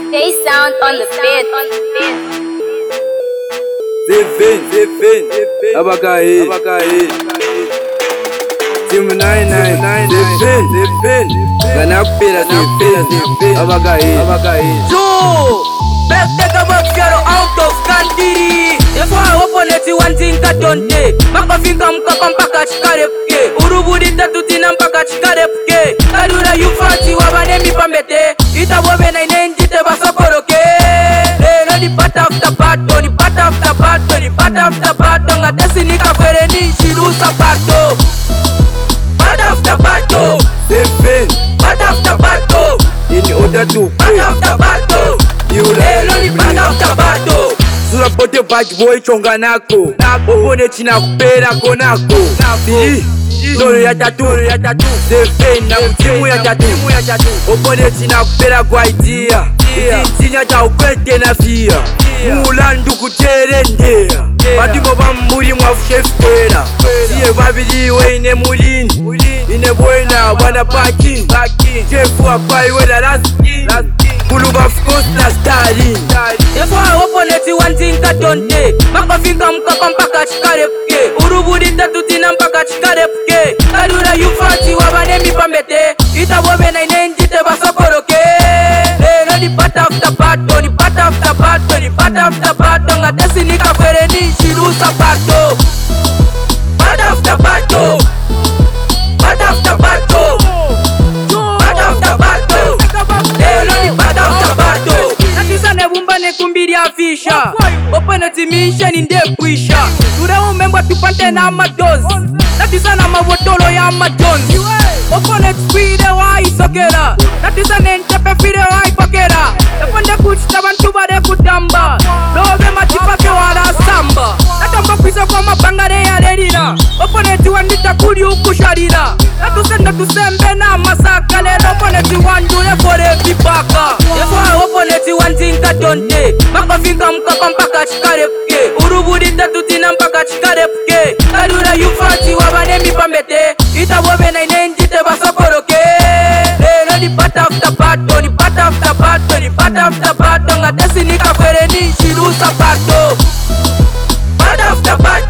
They sound on the beat. Zevin, Abagahi, Team 99, Zevin, Ganapira, Abagahi. Joe, back take a box out of country. If I open it, one thing I don't take. Makafika mkapa chikarepke. Urubudi tatutina mpaka chikarepke. Kadura yufati wabanemi pambete. Itabobe na inendite basokoroke. No di part after part, ni part after part, ni part after part. Ngatesi nikakwere ni shirusa pato. Part after part, Zevin, part after part. in order to Part after part, you ni part after part. Sura pote bad boy chonga nako Opone china kupera konako Doro ya tatu Zevin na mtimu ya tatu Opone china kupera kwa idea Chinya cha ukwete na fia Mulandu kutere ndea Batimo bamburi mwafu kwera Siye babili we ine mulini Ine buena wana paki Chefu wapai wela laskin Kuluba fkos na Stalin If I open it, one thing I don't take. Makafika mkapa mpaka chikarepke. Urubudi tatutina mpaka chikarepke. Kadura yufati wabanemi pambete. Itabobe na inendite basokoroke. No di part after part, ni part after part, ni part after part. Ngatesi nikakwere ni shirusa pato. Part after part, part after part, part after part. No di part after part. Natisane bumbane kumbiri afisha. Opene timisha ni ndekwisha. Ture umembwa tupante na madozi. Natisana mawotolo ya majonzi. Opene tspide wa isokera. Natisane ntepe fide wa ipokera. Eponde kuchita bantu bade kutamba. Lobe matipake wala samba. Natamba kwiso kwa mapangare ya redina. Opene tiwandita kuri ukusharira. Natusenda tusembe na masaka. Lelo opene tiwandule fore vipaka. Efo opene tiwandinka donde. Makafika mkapa mpaka chikarepke. Urubudi tatutina mpaka chikarepke. Kadura yufati wabanemi pambete. Itabobe na inendite basokoroke. No di part after part, ni part after part, ni part after part. Ngatesi nikakwere ni shirusa pato. Part after part,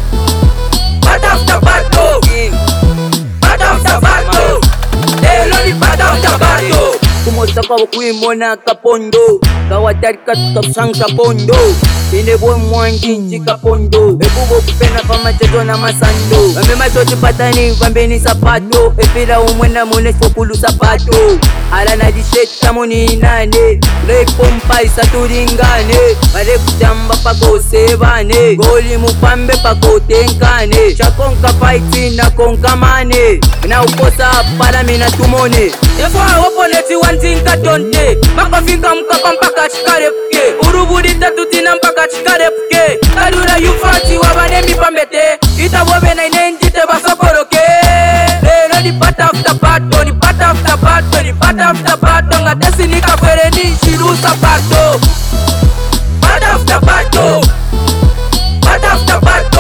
part after part, part after part. No di part after part. Kumosa kwa kuimona kapondo. Kawatari katukapsang kapondo. Inebo mwanjinji kapondo. Ebubo kupena kwa macheto na masando. Wame machochi patani wambeni sapato. Epira umwenda mune fokulu sapato. Ala na jisheta muni inane. Repompa isaturingane. Mare kutamba pako sebane. Goli mupambe pako tenkane. Chakonka paiti na konka mane. Na ukosa para mina tumone. Efo oponeti wanzinka donde. Makafika mkapa mpaka chikarepke. Urubudi tatutina mpaka chikarepke. Kadura yufati wabanemi pambete. Itabobe na inendite basokoroke. No di part after part, ni part after part, ni part after part. Ngatesi nikakwere ni shirusa pato. Part after part, part after part,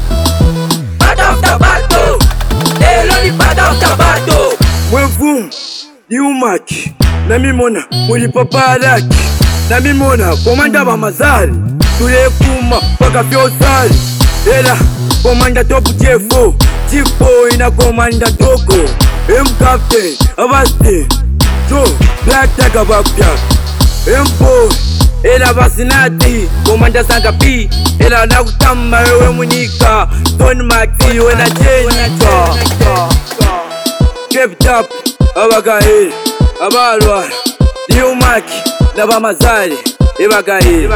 part after part. No di part after part. Mwevum, diumaki Namimona, muri paparaki Namimona, komanda ba mazari Tule kuma, paka fiosari Ela, komanda topu jefo Chico ina komanda toko M-Captain, Avasti Joe, Black Tiger Bakpiak M-Boy, ela basinati Komanda Sanga P Ela nakutamba wewe munika Tony Maxi, wena jenika Keep it up, Abagahi Abalwa, Diumaki Naba mazari, Ibagahi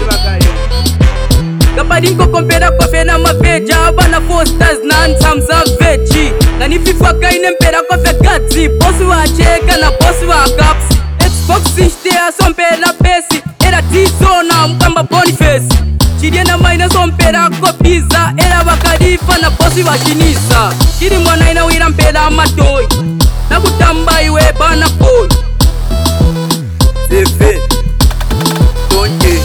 Kapadinko kompera kwa fena maveja. Abana 4 stars na ansamza vechi. Na nififwa kaine mpera kwa fe gati. Bosi wa cheka na bosi wa caps. Xbox ishtea sompera pesi. Era tizo na mkamba Boniface. Chidie na maina sompera kwa pizza. Era wakadifa na bosi wa shinisa. Chidi mwana ina wira mpera matoi. Na kutamba iwe bana boy. Zevin, Donje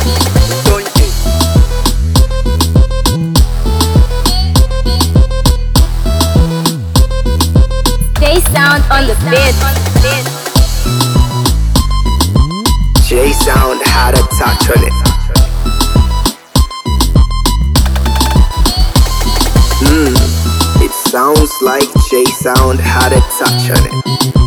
They sound on the beat. J Sound had a touch on it. It sounds like J Sound had a touch on it.